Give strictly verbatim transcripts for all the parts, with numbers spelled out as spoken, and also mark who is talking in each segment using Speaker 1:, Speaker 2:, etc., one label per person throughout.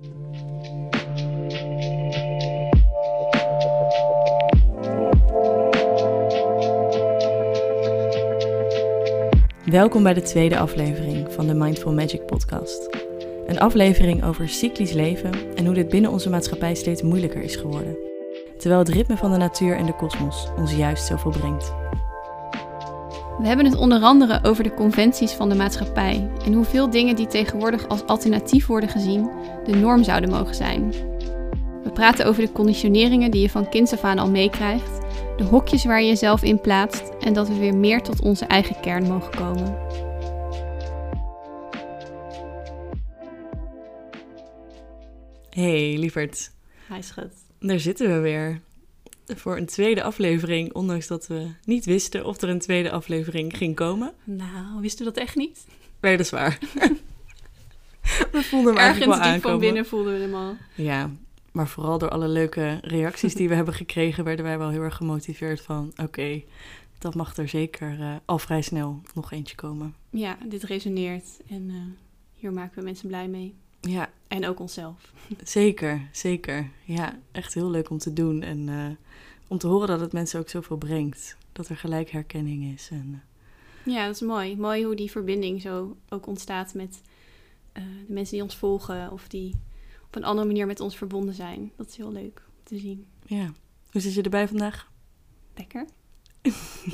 Speaker 1: Welkom bij de tweede aflevering van de Mindful Magic podcast. Een aflevering over cyclisch leven en hoe dit binnen onze maatschappij steeds moeilijker is geworden. Terwijl het ritme van de natuur en de kosmos ons juist zoveel brengt.
Speaker 2: We hebben het onder andere over de conventies van de maatschappij en hoeveel dingen die tegenwoordig als alternatief worden gezien de norm zouden mogen zijn. We praten over de conditioneringen die je van kinds af aan al meekrijgt, de hokjes waar je jezelf in plaatst en dat we weer meer tot onze eigen kern mogen komen.
Speaker 1: Hey lieverd,
Speaker 2: Hi schat.
Speaker 1: daar zitten we weer. Voor een tweede aflevering, ondanks dat we niet wisten of er een tweede aflevering ging komen.
Speaker 2: Nou, wisten we dat echt niet?
Speaker 1: Nee, dat is waar. We voelden hem eigenlijk wel
Speaker 2: Ergens diep
Speaker 1: aankomen.
Speaker 2: van binnen voelden we hem al.
Speaker 1: Ja, maar vooral door alle leuke reacties die we hebben gekregen, werden wij wel heel erg gemotiveerd van, oké, okay, dat mag er zeker uh, al vrij snel nog eentje komen.
Speaker 2: Ja, dit resoneert en uh, hier maken we mensen blij mee.
Speaker 1: Ja.
Speaker 2: En ook onszelf.
Speaker 1: Zeker, zeker. Ja, echt heel leuk om te doen en uh, om te horen dat het mensen ook zoveel brengt. Dat er gelijk herkenning is. En, uh...
Speaker 2: Ja, dat is mooi. Mooi hoe die verbinding zo ook ontstaat met uh, de mensen die ons volgen of die op een andere manier met ons verbonden zijn. Dat is heel leuk om te zien.
Speaker 1: Ja. Hoe zit je erbij vandaag?
Speaker 2: Lekker.
Speaker 1: Ja.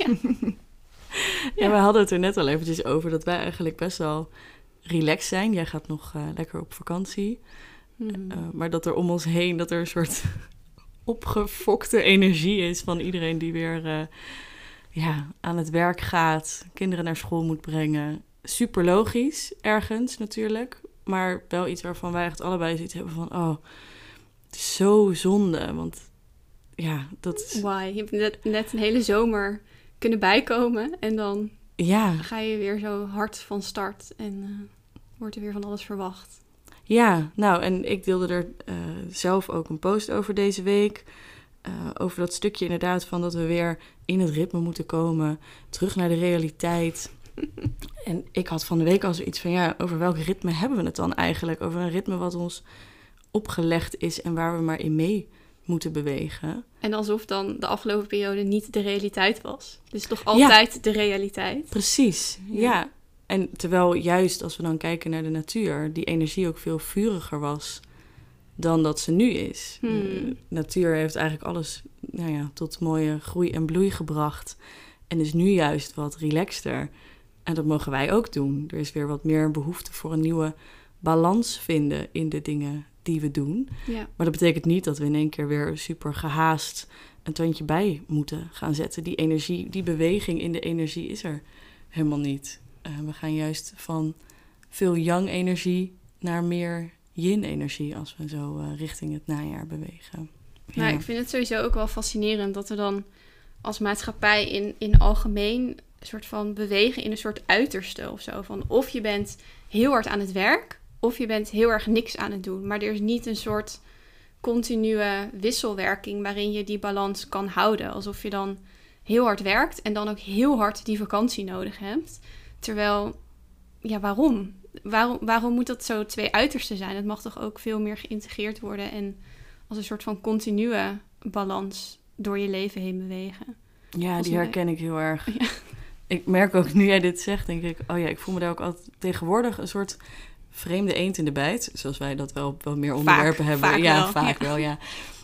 Speaker 1: Ja, we hadden het er net al eventjes over dat wij eigenlijk best wel relaxed zijn. Jij gaat nog uh, lekker op vakantie. Mm. Uh, maar dat er om ons heen, dat er een soort opgefokte energie is van iedereen die weer uh, ja, aan het werk gaat, kinderen naar school moet brengen. Super logisch, ergens natuurlijk. Maar wel iets waarvan wij echt allebei zoiets hebben van, oh, het is zo zonde. Want ja, dat is...
Speaker 2: Why? Je hebt net, net een hele zomer kunnen bijkomen en dan
Speaker 1: ja.
Speaker 2: ga je weer zo hard van start en uh, wordt er weer van alles verwacht.
Speaker 1: Ja, nou, en ik deelde er uh, zelf ook een post over deze week. Uh, over dat stukje inderdaad van dat we weer in het ritme moeten komen. Terug naar de realiteit. En ik had van de week al zoiets van, ja, over welk ritme hebben we het dan eigenlijk? Over een ritme wat ons opgelegd is en waar we maar in mee moeten bewegen.
Speaker 2: En alsof dan de afgelopen periode niet de realiteit was. Dus toch altijd ja. de realiteit.
Speaker 1: Precies, ja. ja. En terwijl juist als we dan kijken naar de natuur, die energie ook veel vuriger was dan dat ze nu is.
Speaker 2: Hmm.
Speaker 1: De natuur heeft eigenlijk alles nou ja, tot mooie groei en bloei gebracht. En is nu juist wat relaxter. En dat mogen wij ook doen. Er is weer wat meer behoefte voor een nieuwe balans vinden in de dingen die we doen.
Speaker 2: Ja.
Speaker 1: Maar dat betekent niet dat we in één keer weer super gehaast een tandje bij moeten gaan zetten. Die energie, die beweging in de energie is er helemaal niet. Uh, we gaan juist van veel yang-energie naar meer yin-energie als we zo uh, richting het najaar bewegen. Ja.
Speaker 2: Nou, ik vind het sowieso ook wel fascinerend dat we dan als maatschappij in, in algemeen een soort van bewegen in een soort uiterste of zo. Van of je bent heel hard aan het werk of je bent heel erg niks aan het doen. Maar er is niet een soort continue wisselwerking waarin je die balans kan houden. Alsof je dan heel hard werkt en dan ook heel hard die vakantie nodig hebt. Terwijl, ja, waarom? Waarom, waarom moet dat zo twee uitersten zijn? Het mag toch ook veel meer geïntegreerd worden en als een soort van continue balans door je leven heen bewegen.
Speaker 1: Ja, die herken ik heel erg.
Speaker 2: Ja.
Speaker 1: Ik merk ook, nu jij dit zegt, denk ik, oh ja, ik voel me daar ook altijd tegenwoordig een soort vreemde eend in de bijt. Zoals wij dat wel, wel meer onderwerpen
Speaker 2: vaak,
Speaker 1: hebben.
Speaker 2: Vaak
Speaker 1: ja,
Speaker 2: wel.
Speaker 1: vaak ja. wel, ja.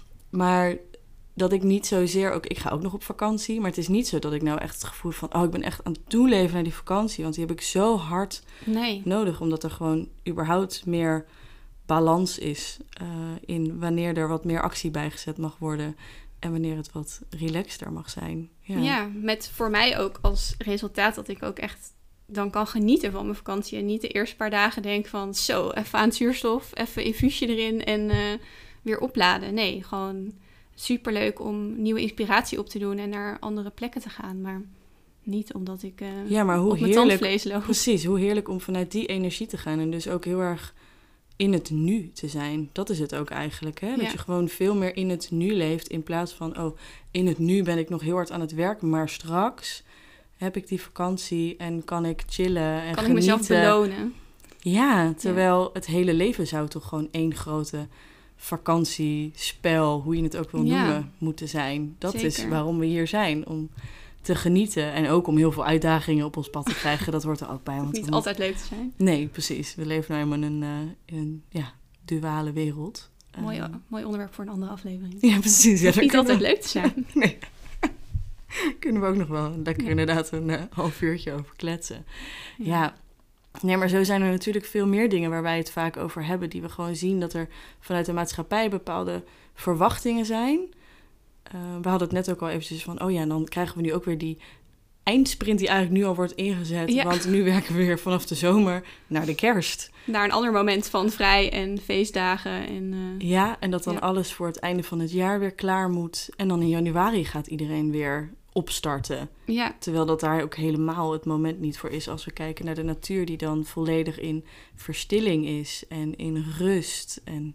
Speaker 1: Maar dat ik niet zozeer ook... Ik ga ook nog op vakantie, maar het is niet zo dat ik nou echt het gevoel van, oh, ik ben echt aan het toeleven naar die vakantie. Want die heb ik zo hard
Speaker 2: nee.
Speaker 1: nodig, omdat er gewoon überhaupt meer balans is uh, in wanneer er wat meer actie bijgezet mag worden en wanneer het wat relaxter mag zijn. Ja,
Speaker 2: ja, met voor mij ook als resultaat dat ik ook echt dan kan genieten van mijn vakantie en niet de eerste paar dagen denk van zo, even aan zuurstof, even infuusje erin en uh, weer opladen. Nee, gewoon superleuk om nieuwe inspiratie op te doen en naar andere plekken te gaan, maar niet omdat ik uh,
Speaker 1: ja, maar hoe
Speaker 2: op mijn
Speaker 1: heerlijk,
Speaker 2: tandvlees loop.
Speaker 1: Precies, hoe heerlijk om vanuit die energie te gaan en dus ook heel erg in het nu te zijn. Dat is het ook eigenlijk, hè? Dat
Speaker 2: ja.
Speaker 1: je gewoon veel meer in het nu leeft in plaats van, oh, in het nu ben ik nog heel hard aan het werk, maar straks heb ik die vakantie en kan ik chillen en
Speaker 2: kan
Speaker 1: genieten.
Speaker 2: ik mezelf belonen.
Speaker 1: Ja, terwijl ja. het hele leven zou toch gewoon één grote vakantie, spel, hoe je het ook wil ja. noemen, moeten zijn. Dat Zeker. Is waarom we hier zijn, om te genieten en ook om heel veel uitdagingen op ons pad te krijgen. Dat hoort er ook bij. Want
Speaker 2: niet
Speaker 1: we
Speaker 2: altijd leuk te zijn.
Speaker 1: Nee, precies. We leven nou helemaal in een, uh, in een ja, duale wereld.
Speaker 2: Mooi, uh, mooi onderwerp voor een andere aflevering.
Speaker 1: Ja, precies. Ja,
Speaker 2: niet altijd
Speaker 1: we...
Speaker 2: leuk te zijn.
Speaker 1: Nee. Kunnen we ook nog wel lekker ja. inderdaad een uh, half uurtje over kletsen. Ja. ja. Nee, maar zo zijn er natuurlijk veel meer dingen waar wij het vaak over hebben, die we gewoon zien dat er vanuit de maatschappij bepaalde verwachtingen zijn. Uh, we hadden het net ook al eventjes van, oh ja, en dan krijgen we nu ook weer die eindsprint die eigenlijk nu al wordt ingezet. Ja. Want nu werken we weer vanaf de zomer naar de kerst.
Speaker 2: Naar een ander moment van vrij en feestdagen. En, uh,
Speaker 1: ja, en dat dan ja. alles voor het einde van het jaar weer klaar moet. En dan in januari gaat iedereen weer opstarten.
Speaker 2: Ja.
Speaker 1: Terwijl dat daar ook helemaal het moment niet voor is als we kijken naar de natuur die dan volledig in verstilling is en in rust. En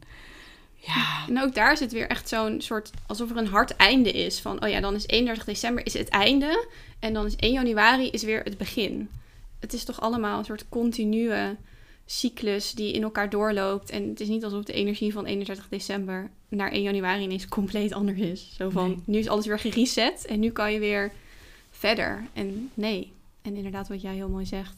Speaker 1: ja.
Speaker 2: En ook daar zit weer echt zo'n soort, alsof er een hard einde is. Van, oh ja, dan is eenendertig december is het einde. En dan is één januari is weer het begin. Het is toch allemaal een soort continue cyclus die in elkaar doorloopt. En het is niet alsof de energie van eenendertig december naar één januari ineens compleet anders is. Zo van, nee. Nu is alles weer gereset en nu kan je weer verder. En nee, en inderdaad wat jij heel mooi zegt,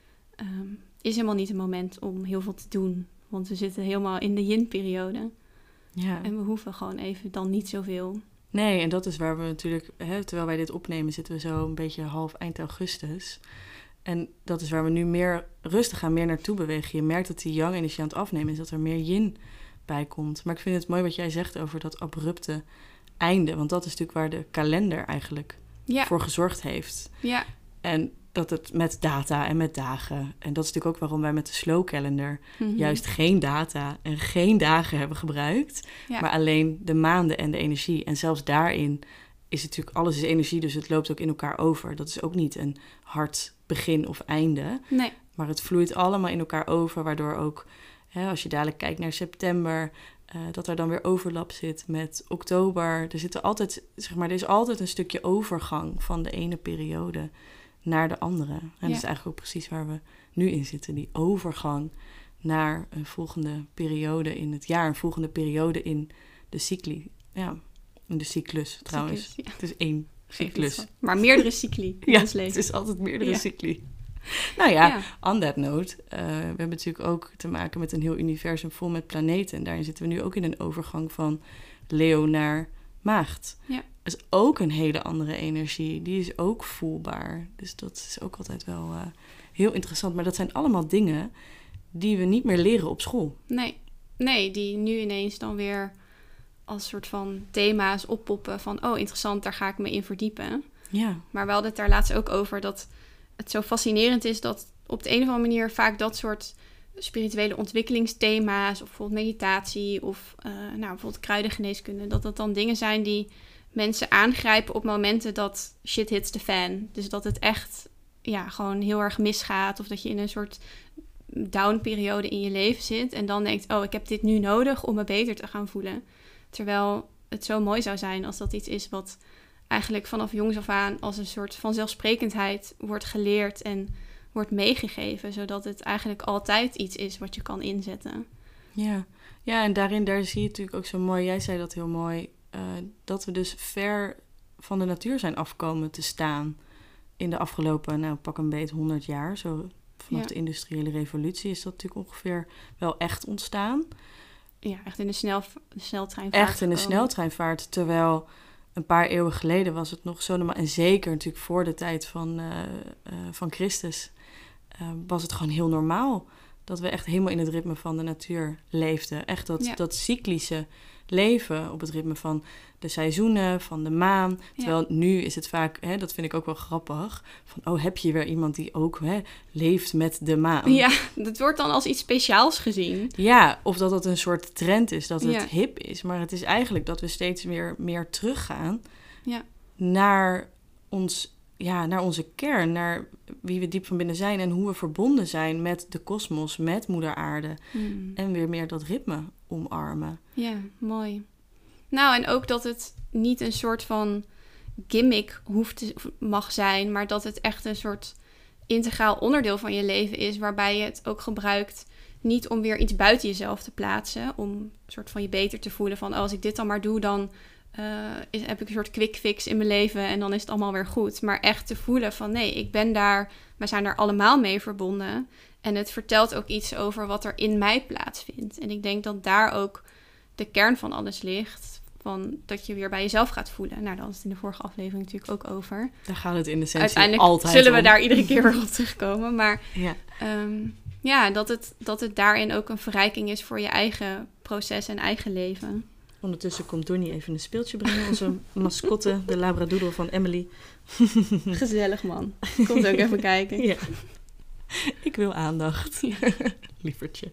Speaker 2: um, is helemaal niet een moment om heel veel te doen. Want we zitten helemaal in de yin-periode.
Speaker 1: Ja.
Speaker 2: En we hoeven gewoon even dan niet zoveel.
Speaker 1: Nee, en dat is waar we natuurlijk, hè, terwijl wij dit opnemen, zitten we zo een beetje half eind augustus. En dat is waar we nu meer rustig aan meer naartoe bewegen. Je merkt dat die yang-energie aan het afnemen is, dat er meer yin bij komt. Maar ik vind het mooi wat jij zegt over dat abrupte einde. Want dat is natuurlijk waar de kalender eigenlijk ja. voor gezorgd heeft.
Speaker 2: Ja.
Speaker 1: En dat het met data en met dagen. En dat is natuurlijk ook waarom wij met de slow calendar mm-hmm. juist geen data en geen dagen hebben gebruikt. Ja. Maar alleen de maanden en de energie. En zelfs daarin is het natuurlijk, alles is energie, dus het loopt ook in elkaar over. Dat is ook niet een hard begin of einde.
Speaker 2: Nee.
Speaker 1: Maar het vloeit allemaal in elkaar over, waardoor ook, hè, als je dadelijk kijkt naar september, uh, dat er dan weer overlap zit met oktober. Er zitten altijd, zeg maar, er is altijd een stukje overgang van de ene periode naar de andere. En ja. dat is eigenlijk ook precies waar we nu in zitten. Die overgang naar een volgende periode in het jaar. Een volgende periode in de cycli. Ja, in de cyclus trouwens. Cyclus, ja. Het is één cyclus.
Speaker 2: Maar meerdere cycli in
Speaker 1: ja,
Speaker 2: ons leven.
Speaker 1: Het is altijd meerdere ja. cycli. Nou ja, ja, on that note. Uh, we hebben natuurlijk ook te maken met een heel universum vol met planeten. En daarin zitten we nu ook in een overgang van Leo naar Maagd.
Speaker 2: Ja.
Speaker 1: Dat is ook een hele andere energie. Die is ook voelbaar. Dus dat is ook altijd wel uh, heel interessant. Maar dat zijn allemaal dingen die we niet meer leren op school.
Speaker 2: Nee, nee, die nu ineens dan weer als soort van thema's oppoppen van, oh, interessant, daar ga ik me in verdiepen.
Speaker 1: Ja.
Speaker 2: Maar we hadden het daar laatst ook over dat het zo fascinerend is dat op de een of andere manier vaak dat soort spirituele ontwikkelingsthema's of bijvoorbeeld meditatie of uh, nou, bijvoorbeeld kruidengeneeskunde, dat dat dan dingen zijn die mensen aangrijpen op momenten dat shit hits the fan. Dus dat het echt ja, gewoon heel erg misgaat of dat je in een soort down-periode in je leven zit en dan denkt, oh, ik heb dit nu nodig om me beter te gaan voelen. Terwijl het zo mooi zou zijn als dat iets is wat eigenlijk vanaf jongs af aan als een soort vanzelfsprekendheid wordt geleerd en wordt meegegeven, zodat het eigenlijk altijd iets is wat je kan inzetten.
Speaker 1: Ja, ja en daarin daar zie je natuurlijk ook zo mooi, jij zei dat heel mooi, uh, dat we dus ver van de natuur zijn afkomen te staan in de afgelopen, nou pak een beet honderd jaar. Zo vanaf ja. de industriële revolutie is dat natuurlijk ongeveer wel echt ontstaan.
Speaker 2: Ja, echt in de, snel, de sneltreinvaart.
Speaker 1: Echt in de
Speaker 2: gekomen.
Speaker 1: sneltreinvaart, terwijl een paar eeuwen geleden was het nog zo normaal. En zeker natuurlijk voor de tijd van, uh, uh, van Christus uh, was het gewoon heel normaal dat we echt helemaal in het ritme van de natuur leefden. Echt dat, ja. dat cyclische leven op het ritme van de seizoenen, van de maan. Terwijl ja. nu is het vaak, hè, dat vind ik ook wel grappig, van oh, heb je weer iemand die ook hè, leeft met de maan.
Speaker 2: Ja, dat wordt dan als iets speciaals gezien.
Speaker 1: Ja, of dat het een soort trend is, dat het
Speaker 2: ja.
Speaker 1: hip is. Maar het is eigenlijk dat we steeds weer meer teruggaan
Speaker 2: ja.
Speaker 1: naar ons, ja, naar onze kern, naar wie we diep van binnen zijn en hoe we verbonden zijn met de kosmos, met moeder aarde.
Speaker 2: Hmm.
Speaker 1: En weer meer dat ritme omarmen.
Speaker 2: Ja, mooi. Nou, en ook dat het niet een soort van gimmick hoeft te, mag zijn, maar dat het echt een soort integraal onderdeel van je leven is, waarbij je het ook gebruikt niet om weer iets buiten jezelf te plaatsen, om een soort van je beter te voelen van, oh, als ik dit dan maar doe, dan uh, is, heb ik een soort quick fix in mijn leven en dan is het allemaal weer goed. Maar echt te voelen van, nee, ik ben daar, wij zijn daar allemaal mee verbonden en het vertelt ook iets over wat er in mij plaatsvindt. En ik denk dat daar ook de kern van alles ligt, van dat je weer bij jezelf gaat voelen. Nou, daar was het in de vorige aflevering natuurlijk ook over.
Speaker 1: Daar gaat het in de essentie
Speaker 2: uiteindelijk
Speaker 1: altijd
Speaker 2: zullen we
Speaker 1: om.
Speaker 2: daar iedere keer weer op terugkomen. Maar
Speaker 1: Ja,
Speaker 2: um, ja, dat het, dat het daarin ook een verrijking is voor je eigen proces en eigen leven.
Speaker 1: ondertussen komt Donnie even een speeltje brengen. Onze mascotte, de labradoodle van Emily.
Speaker 2: Gezellig, man. Komt ook even kijken.
Speaker 1: Ja. Ik wil aandacht.
Speaker 2: Ja.
Speaker 1: Lievertje.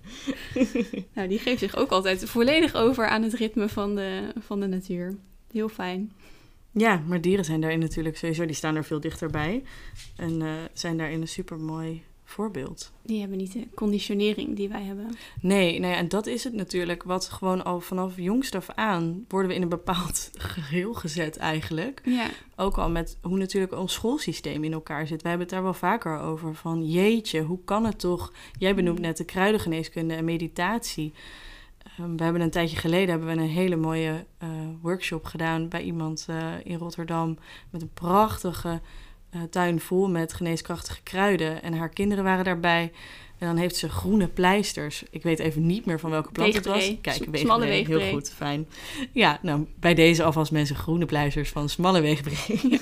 Speaker 2: Nou, die geeft zich ook altijd volledig over aan het ritme van de, van de natuur. Heel fijn.
Speaker 1: Ja, maar dieren zijn daarin natuurlijk sowieso, die staan er veel dichterbij. En uh, zijn daarin een supermooi voorbeeld.
Speaker 2: Die hebben niet de conditionering die wij hebben.
Speaker 1: Nee, nee, en dat is het natuurlijk. Wat gewoon al vanaf jongst af aan worden we in een bepaald geheel gezet eigenlijk.
Speaker 2: Ja.
Speaker 1: Ook al met hoe natuurlijk ons schoolsysteem in elkaar zit. We hebben het daar wel vaker over. Van jeetje, hoe kan het toch? Jij benoemt net de kruidengeneeskunde en meditatie. Um, we hebben een tijdje geleden hebben we een hele mooie uh, workshop gedaan bij iemand uh, in Rotterdam. Met een prachtige uh, tuin vol met geneeskrachtige kruiden. En haar kinderen waren daarbij. En dan heeft ze groene pleisters. Ik weet even niet meer van welke plant het was. Kijk,
Speaker 2: S- smalle weegbree.
Speaker 1: Heel goed, fijn. Ja, nou, bij deze alvast mensen groene pleisters van smalle weegbree. Ja.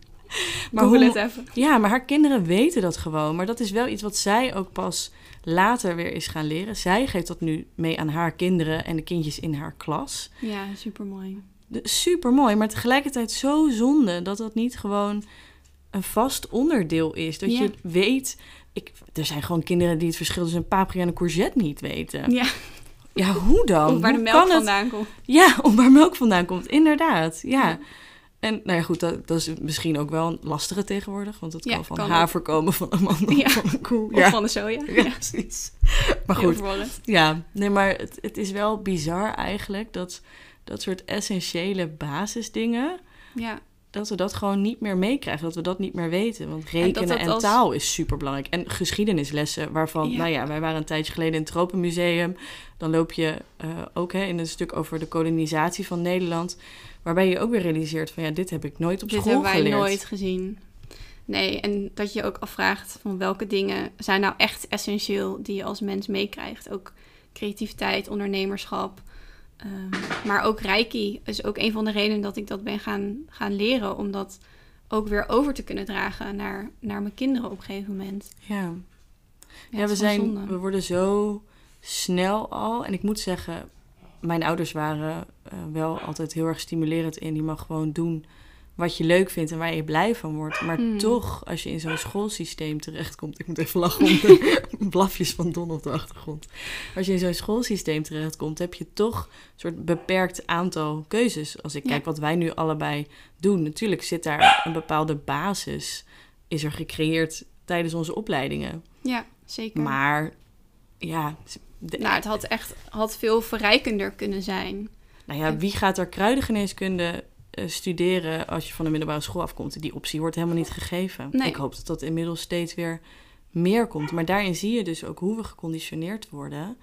Speaker 2: Maar hoe het even.
Speaker 1: Ja, maar haar kinderen weten dat gewoon. Maar dat is wel iets wat zij ook pas later weer is gaan leren. Zij geeft dat nu mee aan haar kinderen en de kindjes in haar klas.
Speaker 2: Ja, supermooi.
Speaker 1: Supermooi, maar tegelijkertijd zo zonde dat dat niet gewoon een vast onderdeel is. Dat
Speaker 2: ja.
Speaker 1: je weet... Ik, er zijn gewoon kinderen die het verschil tussen een paprika en een courgette niet weten.
Speaker 2: Ja.
Speaker 1: Ja, hoe dan?
Speaker 2: Of waar
Speaker 1: hoe
Speaker 2: de melk
Speaker 1: kan
Speaker 2: vandaan
Speaker 1: het?
Speaker 2: komt.
Speaker 1: Ja, of waar melk vandaan komt, inderdaad. Ja.
Speaker 2: Ja.
Speaker 1: En nou ja, goed, dat, dat is misschien ook wel een lastige tegenwoordig. Want het
Speaker 2: Ja,
Speaker 1: kan van
Speaker 2: kan
Speaker 1: haver komen, van een man,
Speaker 2: Ja.
Speaker 1: van een koe.
Speaker 2: Of
Speaker 1: Ja,
Speaker 2: van de soja.
Speaker 1: ja,
Speaker 2: Ja.
Speaker 1: precies. Maar
Speaker 2: Heel
Speaker 1: goed,
Speaker 2: verwarrend.
Speaker 1: ja. Nee, maar het, het is wel bizar eigenlijk dat dat soort essentiële basisdingen...
Speaker 2: Ja.
Speaker 1: dat we dat gewoon niet meer meekrijgen, dat we dat niet meer weten. Want rekenen
Speaker 2: dat
Speaker 1: en,
Speaker 2: dat als-
Speaker 1: taal is superbelangrijk. En geschiedenislessen, waarvan,
Speaker 2: Ja.
Speaker 1: nou ja, wij waren een tijdje geleden in het Tropenmuseum. Dan loop je uh, ook hè, in een stuk over de kolonisatie van Nederland, waarbij je ook weer realiseert van ja, dit heb ik nooit op
Speaker 2: Dit
Speaker 1: school
Speaker 2: hebben wij
Speaker 1: geleerd.
Speaker 2: nooit gezien. Nee, en dat je ook afvraagt van welke dingen zijn nou echt essentieel die je als mens meekrijgt. Ook creativiteit, ondernemerschap. Um, maar ook Reiki is ook een van de redenen dat ik dat ben gaan, gaan leren. Om dat ook weer over te kunnen dragen naar, naar mijn kinderen op een gegeven moment.
Speaker 1: Ja,
Speaker 2: Ja,
Speaker 1: ja,
Speaker 2: het
Speaker 1: we,
Speaker 2: is gewoon
Speaker 1: zijn,
Speaker 2: zonde.
Speaker 1: we worden zo snel al. En ik moet zeggen, mijn ouders waren uh, wel altijd heel erg stimulerend in. Je mag gewoon doen wat je leuk vindt en waar je blij van wordt. Maar
Speaker 2: Mm.
Speaker 1: toch, als je in zo'n schoolsysteem terechtkomt... Ik moet even lachen om de blafjes van Don op de achtergrond. Als je in zo'n schoolsysteem terechtkomt... heb je toch een soort beperkt aantal keuzes. Als ik
Speaker 2: Ja.
Speaker 1: kijk wat wij nu allebei doen... natuurlijk zit daar een bepaalde basis... is er gecreëerd tijdens onze opleidingen.
Speaker 2: Ja, zeker.
Speaker 1: Maar ja... De,
Speaker 2: Nou, het had echt had veel verrijkender kunnen zijn.
Speaker 1: nou ja, wie gaat er kruidengeneeskunde uh, studeren als je van de middelbare school afkomt? Die optie wordt helemaal niet gegeven.
Speaker 2: Nee.
Speaker 1: Ik hoop dat dat inmiddels steeds weer meer komt. Maar daarin zie je dus ook hoe we geconditioneerd worden.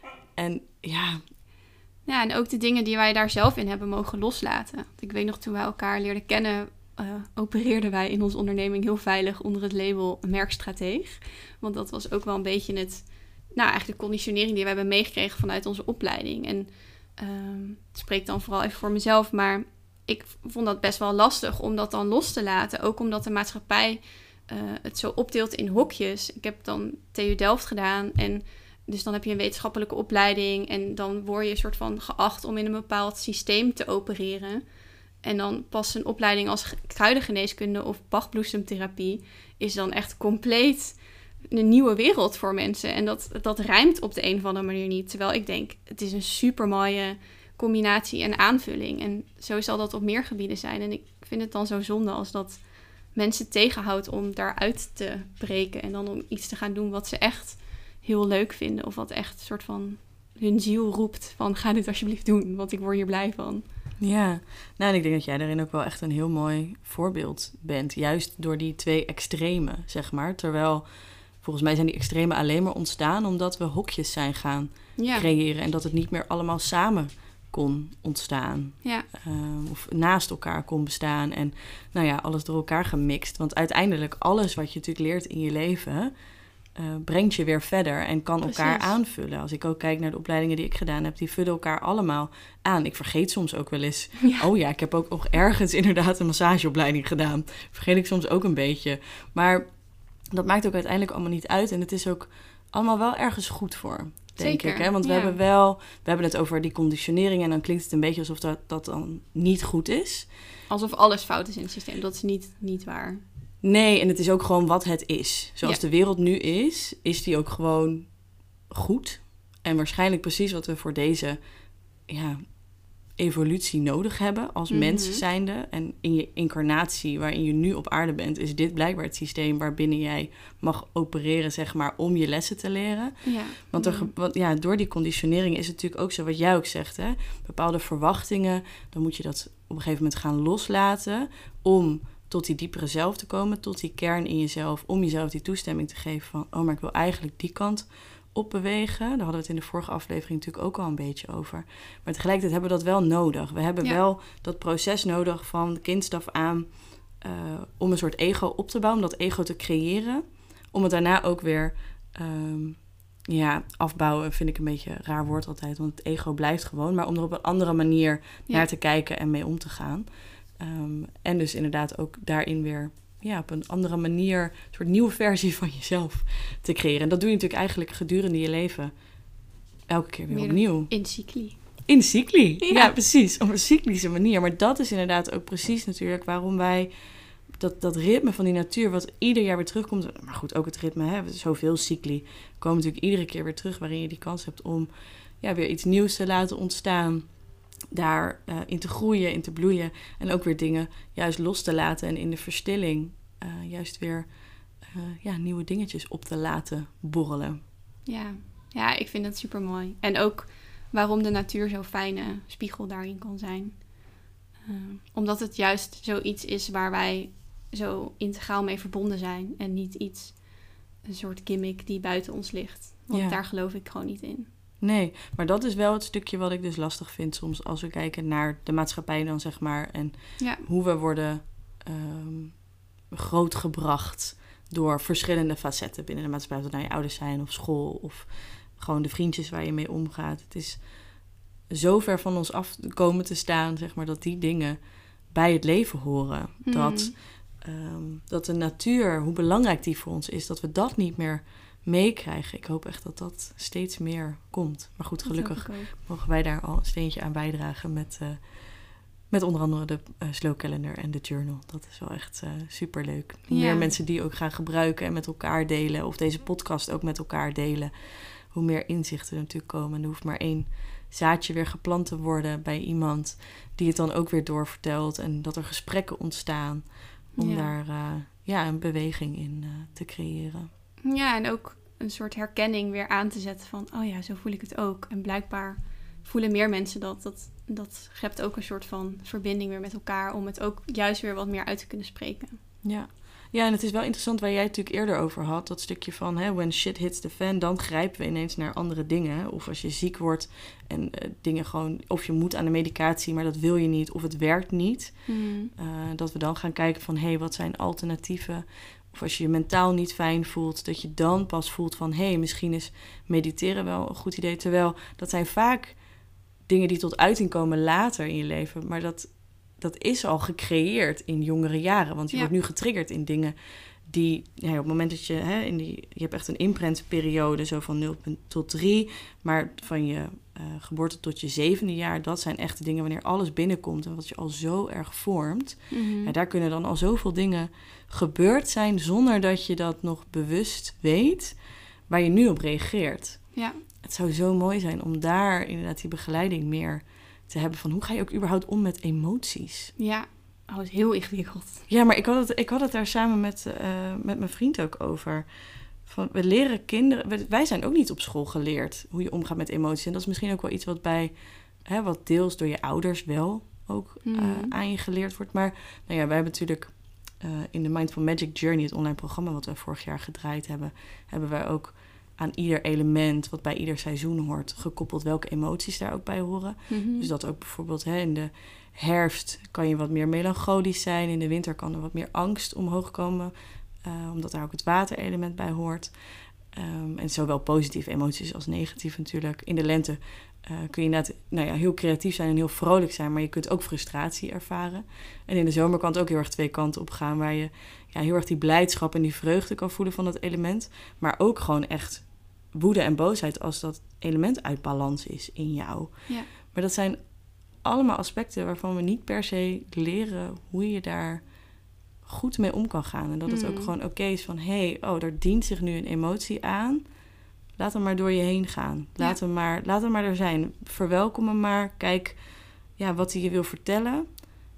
Speaker 1: En ja...
Speaker 2: Ja, en ook de dingen die wij daar zelf in hebben mogen loslaten. Want ik weet nog, toen wij elkaar leerden kennen... Uh, opereerden wij in onze onderneming heel veilig onder het label merkstrateeg. Want dat was ook wel een beetje het... Nou, eigenlijk de conditionering die we hebben meegekregen vanuit onze opleiding. En um, het spreekt dan vooral even voor mezelf, maar ik vond dat best wel lastig om dat dan los te laten. Ook omdat de maatschappij uh, het zo opdeelt in hokjes. Ik heb dan T U Delft gedaan en dus dan heb je een wetenschappelijke opleiding en dan word je een soort van geacht om in een bepaald systeem te opereren. En dan pas een opleiding als kruidengeneeskunde of bachbloesemtherapie is dan echt compleet een nieuwe wereld voor mensen. En dat, dat rijmt op de een of andere manier niet. Terwijl ik denk, het is een super mooie combinatie en aanvulling. En zo zal dat op meer gebieden zijn. En ik vind het dan zo zonde als dat mensen tegenhoudt om daaruit te breken. En dan om iets te gaan doen wat ze echt heel leuk vinden. Of wat echt een soort van hun ziel roept van ga dit alsjeblieft doen, want ik word hier blij van.
Speaker 1: Ja, nou en ik denk dat jij daarin ook wel echt een heel mooi voorbeeld bent. Juist door die twee extremen, zeg maar. Terwijl, volgens mij zijn die extremen alleen maar ontstaan omdat we hokjes zijn gaan
Speaker 2: Ja.
Speaker 1: creëren. En dat het niet meer allemaal samen kon ontstaan.
Speaker 2: Ja.
Speaker 1: Uh, of naast elkaar kon bestaan. En nou ja, alles door elkaar gemixt. Want uiteindelijk alles wat je natuurlijk leert in je leven Uh, brengt je weer verder en kan
Speaker 2: Precies.
Speaker 1: elkaar aanvullen. Als ik ook kijk naar de opleidingen die ik gedaan heb, die vullen elkaar allemaal aan. Ik vergeet soms ook wel eens, ja. oh ja, ik heb ook nog ergens inderdaad een massageopleiding gedaan. Vergeet ik soms ook een beetje. Maar dat maakt ook uiteindelijk allemaal niet uit. En het is ook allemaal wel ergens goed voor, denk
Speaker 2: Zeker,
Speaker 1: ik. Hè? Want we
Speaker 2: ja.
Speaker 1: hebben wel, we hebben het over die conditionering en dan klinkt het een beetje alsof dat, dat dan niet goed is.
Speaker 2: Alsof alles fout is in het systeem. Dat is niet, niet waar.
Speaker 1: Nee, en het is ook gewoon wat het is. Zoals
Speaker 2: Ja.
Speaker 1: de wereld nu is, is die ook gewoon goed. En waarschijnlijk precies wat we voor deze ja, evolutie nodig hebben als
Speaker 2: Mhm.
Speaker 1: mensen zijnde. En in je incarnatie waarin je nu op aarde bent, is dit blijkbaar het systeem waarbinnen jij mag opereren, zeg maar, om je lessen te leren.
Speaker 2: Ja.
Speaker 1: Want, er,
Speaker 2: Ja.
Speaker 1: ge- want ja, door die conditionering is het natuurlijk ook zo, wat jij ook zegt, hè? Bepaalde verwachtingen, dan moet je dat op een gegeven moment gaan loslaten om tot die diepere zelf te komen, tot die kern in jezelf, om jezelf die toestemming te geven van, oh, maar ik wil eigenlijk die kant op bewegen. Daar hadden we het in de vorige aflevering natuurlijk ook al een beetje over. Maar tegelijkertijd hebben we dat wel nodig. We hebben
Speaker 2: Ja.
Speaker 1: wel dat proces nodig van kindstaf aan uh, om een soort ego op te bouwen, om dat ego te creëren, om het daarna ook weer um, ja, afbouwen vind ik een beetje een raar woord altijd, want het ego blijft gewoon, maar om er op een andere manier
Speaker 2: Ja.
Speaker 1: naar te kijken en mee om te gaan. Um, en dus inderdaad ook daarin weer ja, op een andere manier een soort nieuwe versie van jezelf te creëren. En dat doe je natuurlijk eigenlijk gedurende je leven elke keer weer
Speaker 2: Meer
Speaker 1: opnieuw.
Speaker 2: In cycli.
Speaker 1: In cycli, ja.
Speaker 2: Ja.
Speaker 1: ja, precies. Op een cyclische manier. Maar dat is inderdaad ook precies natuurlijk waarom wij dat, dat ritme van die natuur, wat ieder jaar weer terugkomt. Maar goed, ook het ritme, hè, zoveel cycli komen natuurlijk iedere keer weer terug, waarin je die kans hebt om ja, weer iets nieuws te laten ontstaan. Daar uh, in te groeien, in te bloeien. En ook weer dingen juist los te laten. En in de verstilling uh, juist weer uh, ja, nieuwe dingetjes op te laten borrelen.
Speaker 2: Ja. Ja, ik vind dat super mooi. En ook waarom de natuur zo'n fijne spiegel daarin kan zijn. Uh, omdat het juist zoiets is waar wij zo integraal mee verbonden zijn. En niet iets, een soort gimmick die buiten ons ligt. Want
Speaker 1: Ja.
Speaker 2: daar geloof ik gewoon niet in.
Speaker 1: Nee, maar dat is wel het stukje wat ik dus lastig vind soms als we kijken naar de maatschappij dan, zeg maar. En
Speaker 2: Ja.
Speaker 1: hoe we worden um, grootgebracht door verschillende facetten binnen de maatschappij. Of het nou je ouders zijn of school of gewoon de vriendjes waar je mee omgaat. Het is zo ver van ons af komen te staan, zeg maar, dat die dingen bij het leven horen.
Speaker 2: Hmm.
Speaker 1: Dat, um, dat de natuur, hoe belangrijk die voor ons is, dat we dat niet meer meekrijgen. Ik hoop echt dat dat steeds meer komt. Maar goed, gelukkig mogen wij daar al een steentje aan bijdragen met, uh, met onder andere de uh, Slow Calendar en de Journal. Dat is wel echt uh, superleuk. Hoe
Speaker 2: Ja.
Speaker 1: meer mensen die ook gaan gebruiken en met elkaar delen, of deze podcast ook met elkaar delen, hoe meer inzichten er natuurlijk komen. En er hoeft maar één zaadje weer geplant te worden bij iemand die het dan ook weer doorvertelt en dat er gesprekken ontstaan om
Speaker 2: Ja.
Speaker 1: daar uh, ja, een beweging in uh, te creëren.
Speaker 2: Ja, en ook een soort herkenning weer aan te zetten van, oh ja, zo voel ik het ook. En blijkbaar voelen meer mensen dat. Dat, dat schept ook een soort van verbinding weer met elkaar om het ook juist weer wat meer uit te kunnen spreken.
Speaker 1: Ja. Ja, en het is wel interessant waar jij het natuurlijk eerder over had. Dat stukje van, hè, when shit hits the fan, dan grijpen we ineens naar andere dingen. Of als je ziek wordt en uh, dingen gewoon, of je moet aan de medicatie, maar dat wil je niet, of het werkt niet.
Speaker 2: Mm.
Speaker 1: Uh, dat we dan gaan kijken van, hé, hey, wat zijn alternatieven? Of als je je mentaal niet fijn voelt, dat je dan pas voelt van, hé, hey, misschien is mediteren wel een goed idee. Terwijl dat zijn vaak dingen die tot uiting komen later in je leven. Maar dat, dat is al gecreëerd in jongere jaren. Want je
Speaker 2: Ja.
Speaker 1: wordt nu getriggerd in dingen die, ja, op het moment dat je, hè, in die, je hebt echt een imprintperiode, zo van nul tot drie. Maar van je uh, geboorte tot je zevende jaar, dat zijn echt de dingen wanneer alles binnenkomt en wat je al zo erg vormt.
Speaker 2: Mm-hmm.
Speaker 1: Ja, daar kunnen dan al zoveel dingen gebeurd zijn zonder dat je dat nog bewust weet, waar je nu op reageert.
Speaker 2: Ja.
Speaker 1: Het zou zo mooi zijn om daar inderdaad die begeleiding meer te hebben van hoe ga je ook überhaupt om met emoties.
Speaker 2: Ja. Oh, het is heel ingewikkeld.
Speaker 1: Ja, maar ik had het, ik had het daar samen met, uh, met mijn vriend ook over. Van, we leren kinderen, wij zijn ook niet op school geleerd hoe je omgaat met emoties. En dat is misschien ook wel iets wat bij, hè, wat deels door je ouders wel ook
Speaker 2: Mm.
Speaker 1: uh, aan je geleerd wordt. Maar nou ja, wij hebben natuurlijk uh, in de Mindful Magic Journey, het online programma wat we vorig jaar gedraaid hebben, hebben wij ook aan ieder element wat bij ieder seizoen hoort gekoppeld welke emoties daar ook bij horen.
Speaker 2: Mm-hmm.
Speaker 1: Dus dat ook bijvoorbeeld hè, in de herfst kan je wat meer melancholisch zijn. In de winter kan er wat meer angst omhoog komen, uh, omdat daar ook het waterelement bij hoort. Um, en zowel positieve emoties als negatief natuurlijk. In de lente uh, kun je net, nou ja, heel creatief zijn en heel vrolijk zijn, maar je kunt ook frustratie ervaren. En in de zomer kan het ook heel erg twee kanten op gaan, waar je ja, heel erg die blijdschap en die vreugde kan voelen van dat element, maar ook gewoon echt woede en boosheid als dat element uit balans is in jou.
Speaker 2: Ja.
Speaker 1: Maar dat zijn allemaal aspecten waarvan we niet per se leren hoe je daar goed mee om kan gaan. En dat het
Speaker 2: Mm.
Speaker 1: ook gewoon oké okay is van, hé, hey, oh, er dient zich nu een emotie aan. Laat hem maar door je heen gaan. Laat,
Speaker 2: Ja.
Speaker 1: hem, maar, laat hem maar er zijn. Verwelkom hem maar. Kijk ja, wat hij je wil vertellen.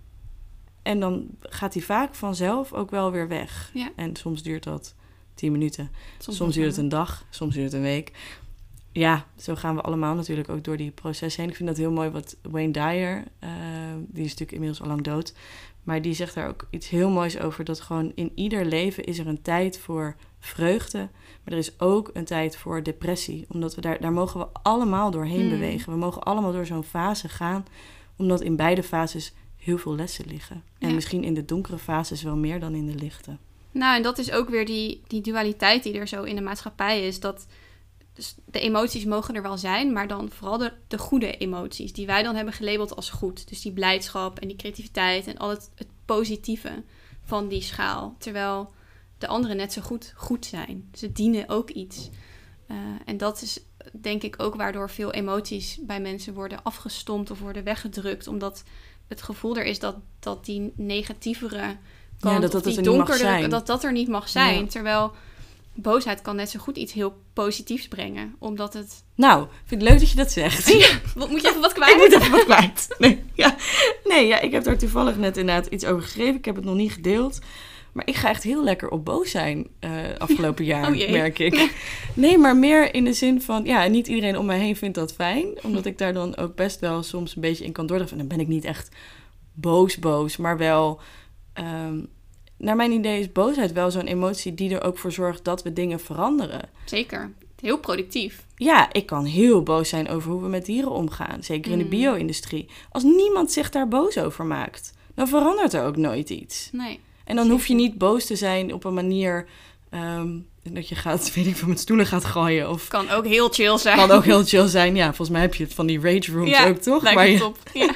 Speaker 1: En dan gaat hij vaak vanzelf ook wel weer weg.
Speaker 2: Ja.
Speaker 1: En soms duurt dat tien minuten. Soms,
Speaker 2: nog
Speaker 1: duurt het
Speaker 2: langer.
Speaker 1: een dag. Soms duurt het een week. Ja, zo gaan we allemaal natuurlijk ook door die proces heen. Ik vind dat heel mooi wat Wayne Dyer, uh, die is natuurlijk inmiddels al lang dood, maar die zegt daar ook iets heel moois over, dat gewoon in ieder leven is er een tijd voor vreugde, maar er is ook een tijd voor depressie. Omdat we daar, daar mogen we allemaal doorheen
Speaker 2: Mm.
Speaker 1: bewegen. We mogen allemaal door zo'n fase gaan, omdat in beide fases heel veel lessen liggen. En
Speaker 2: Ja.
Speaker 1: misschien in de donkere fases wel meer dan in de lichte.
Speaker 2: Nou, en dat is ook weer die, die dualiteit die er zo in de maatschappij is. Dat dus de emoties mogen er wel zijn, maar dan vooral de, de goede emoties die wij dan hebben gelabeld als goed. Dus die blijdschap en die creativiteit en al het, het positieve van die schaal. Terwijl de andere net zo goed goed zijn. Ze dienen ook iets. Uh, en dat is denk ik ook waardoor veel emoties bij mensen worden afgestompt of worden weggedrukt. Omdat het gevoel er is dat, dat die negatievere kant,
Speaker 1: Ja, dat
Speaker 2: of
Speaker 1: dat
Speaker 2: die
Speaker 1: er niet mag
Speaker 2: donkerdere,
Speaker 1: zijn.
Speaker 2: dat dat er niet mag zijn.
Speaker 1: Ja.
Speaker 2: Terwijl boosheid kan net zo goed iets heel positiefs brengen. Omdat het...
Speaker 1: Nou, ik vind het leuk dat je dat zegt.
Speaker 2: Ja, wat, moet je even wat kwijt?
Speaker 1: Ik moet even wat kwijt. Nee, ja. nee ja, ik heb daar toevallig net inderdaad iets over geschreven. Ik heb het nog niet gedeeld. Maar ik ga echt heel lekker op boos zijn uh, afgelopen jaar,
Speaker 2: Oh jee.
Speaker 1: merk ik. Nee, maar meer in de zin van, ja, niet iedereen om mij heen vindt dat fijn. Omdat ik daar dan ook best wel soms een beetje in kan doordrijven. En dan ben ik niet echt boos boos, maar wel... Um, naar mijn idee is boosheid wel zo'n emotie die er ook voor zorgt dat we dingen veranderen.
Speaker 2: Zeker. Heel productief.
Speaker 1: Ja, ik kan heel boos zijn over hoe we met dieren omgaan. Zeker in de
Speaker 2: Mm.
Speaker 1: bio-industrie. Als niemand zich daar boos over maakt, dan verandert er ook nooit iets.
Speaker 2: Nee.
Speaker 1: En dan hoef je niet boos te zijn op een manier um, dat je gaat, weet ik veel, met stoelen gaat gooien. Of
Speaker 2: Kan ook heel chill zijn.
Speaker 1: kan ook heel chill zijn. Ja, volgens mij heb je het van die rage rooms
Speaker 2: ja,
Speaker 1: ook, toch?
Speaker 2: lijkt
Speaker 1: Maar
Speaker 2: me
Speaker 1: je,
Speaker 2: top. Ja.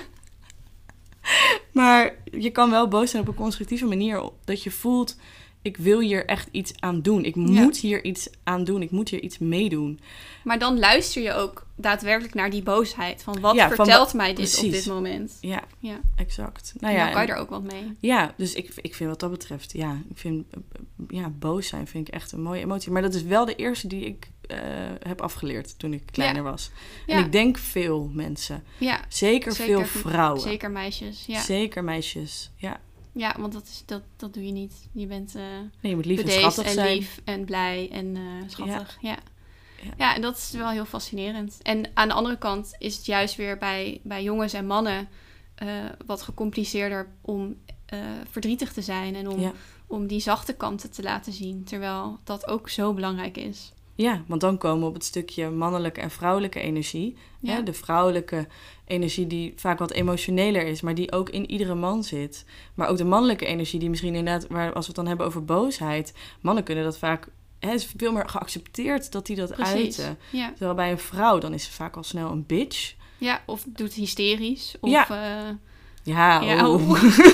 Speaker 1: maar je kan wel boos zijn op een constructieve manier. Dat je voelt, ik wil hier echt iets aan doen. Ik moet ja. hier iets aan doen. Ik moet hier iets meedoen.
Speaker 2: Maar dan luister je ook daadwerkelijk naar die boosheid. Van wat
Speaker 1: ja,
Speaker 2: vertelt
Speaker 1: van,
Speaker 2: mij dit
Speaker 1: precies.
Speaker 2: op dit moment?
Speaker 1: Ja,
Speaker 2: ja.
Speaker 1: exact. Nou
Speaker 2: en
Speaker 1: ja,
Speaker 2: dan kan je
Speaker 1: en,
Speaker 2: er ook wat mee.
Speaker 1: Ja, dus ik, ik vind wat dat betreft... Ja, ik vind ja, boos zijn vind ik echt een mooie emotie. Maar dat is wel de eerste die ik uh, heb afgeleerd toen ik kleiner ja. was. En ja. ik denk veel mensen.
Speaker 2: Ja.
Speaker 1: Zeker, Zeker veel vrouwen.
Speaker 2: Zeker meisjes, ja.
Speaker 1: Zeker meisjes, ja.
Speaker 2: Ja, want dat, is, dat, dat doe je niet. Je bent uh,
Speaker 1: nee, je moet lief en schattig
Speaker 2: en
Speaker 1: zijn.
Speaker 2: lief en blij en uh, schattig. Ja. Ja.
Speaker 1: Ja.
Speaker 2: ja, en dat is wel heel fascinerend. En aan de andere kant is het juist weer bij, bij jongens en mannen uh, wat gecompliceerder om uh, verdrietig te zijn en om, ja. om die zachte kanten te laten zien. Terwijl dat ook zo belangrijk is.
Speaker 1: Ja, want dan komen we op het stukje mannelijke en vrouwelijke energie. Ja. Hè? De vrouwelijke energie die vaak wat emotioneler is, maar die ook in iedere man zit. Maar ook de mannelijke energie die misschien inderdaad, waar, als we het dan hebben over boosheid, mannen kunnen dat vaak, het is veel meer geaccepteerd dat die dat
Speaker 2: Precies,
Speaker 1: uiten.
Speaker 2: Ja.
Speaker 1: Terwijl bij een vrouw, dan is ze vaak al snel een bitch.
Speaker 2: Ja, of doet hysterisch. Of,
Speaker 1: ja.
Speaker 2: Uh,
Speaker 1: ja,
Speaker 2: ja,
Speaker 1: oh.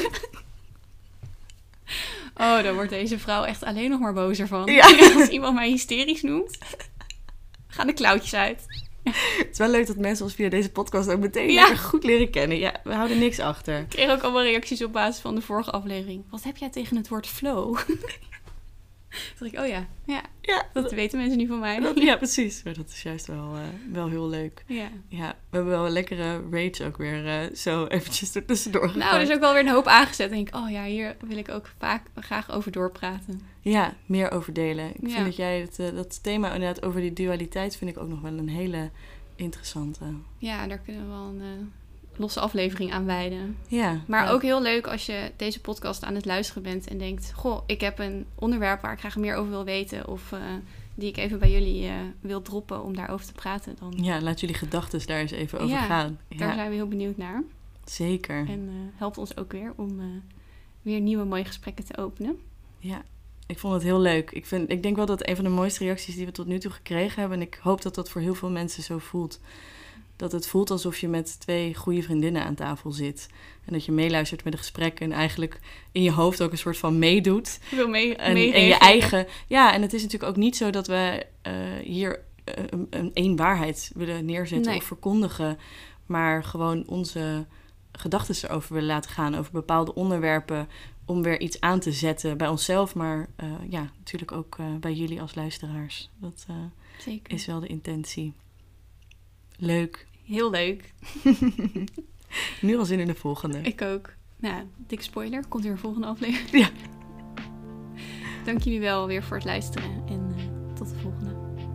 Speaker 2: Oh, dan wordt deze vrouw echt alleen nog maar bozer van.
Speaker 1: Ja.
Speaker 2: Als iemand mij hysterisch noemt, gaan de klauwtjes uit.
Speaker 1: Het is wel leuk dat mensen ons via deze podcast ook meteen
Speaker 2: ja.
Speaker 1: lekker goed leren kennen. Ja, we houden niks achter.
Speaker 2: Ik kreeg ook allemaal reacties op basis van de vorige aflevering. Wat heb jij tegen het woord flow? Toen dacht ik, oh ja, ja,
Speaker 1: ja,
Speaker 2: dat weten mensen nu van mij.
Speaker 1: Dat, ja, precies. Maar dat is juist wel, uh, wel heel leuk.
Speaker 2: Ja.
Speaker 1: ja. We hebben wel een lekkere rage ook weer uh, zo eventjes er tussendoor gegooid.
Speaker 2: Nou, er is ook wel weer een hoop aangezet. En denk ik, oh ja, hier wil ik ook vaak graag over doorpraten.
Speaker 1: Ja, meer over delen. Ik
Speaker 2: ja.
Speaker 1: vind dat jij het, uh, dat thema inderdaad over die dualiteit vind ik ook nog wel een hele interessante.
Speaker 2: Ja, daar kunnen we wel een uh, losse aflevering aan wijden.
Speaker 1: Ja.
Speaker 2: Maar
Speaker 1: ja.
Speaker 2: ook heel leuk als je deze podcast aan het luisteren bent en denkt... Goh, ik heb een onderwerp waar ik graag meer over wil weten... of uh, die ik even bij jullie uh, wil droppen om daarover te praten. Dan...
Speaker 1: Ja, laat jullie gedachten daar eens even over
Speaker 2: ja,
Speaker 1: gaan.
Speaker 2: Daar
Speaker 1: ja.
Speaker 2: zijn we heel benieuwd naar.
Speaker 1: Zeker.
Speaker 2: En uh, helpt ons ook weer om uh, weer nieuwe mooie gesprekken te openen.
Speaker 1: Ja, ik vond het heel leuk. Ik, vind, ik denk wel dat een van de mooiste reacties die we tot nu toe gekregen hebben... en ik hoop dat dat voor heel veel mensen zo voelt... dat het voelt alsof je met twee goede vriendinnen aan tafel zit. En dat je meeluistert met de gesprekken... en eigenlijk in je hoofd ook een soort van meedoet.
Speaker 2: Wil mee,
Speaker 1: en,
Speaker 2: mee
Speaker 1: en je eigen... Ja, en het is natuurlijk ook niet zo dat we uh, hier uh, een, een één waarheid willen neerzetten...
Speaker 2: Nee.
Speaker 1: of verkondigen... maar gewoon onze gedachten erover willen laten gaan... over bepaalde onderwerpen... om weer iets aan te zetten bij onszelf... maar uh, ja, natuurlijk ook uh, bij jullie als luisteraars. Dat uh,
Speaker 2: Zeker.
Speaker 1: is wel de intentie. Leuk.
Speaker 2: Heel leuk.
Speaker 1: Nu al zin in de volgende.
Speaker 2: Ik ook. Nou, dik spoiler. Komt weer een volgende aflevering.
Speaker 1: Ja.
Speaker 2: Dank jullie wel weer voor het luisteren. En uh, tot de volgende.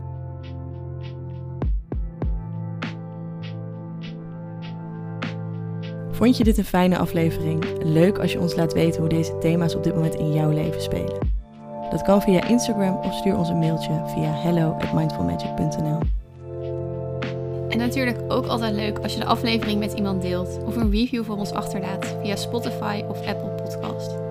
Speaker 1: Vond je dit een fijne aflevering? Leuk als je ons laat weten hoe deze thema's op dit moment in jouw leven spelen. Dat kan via Instagram of stuur ons een mailtje via hello at mindfulmagic dot n l.
Speaker 2: En natuurlijk ook altijd leuk als je de aflevering met iemand deelt of een review voor ons achterlaat via Spotify of Apple Podcast.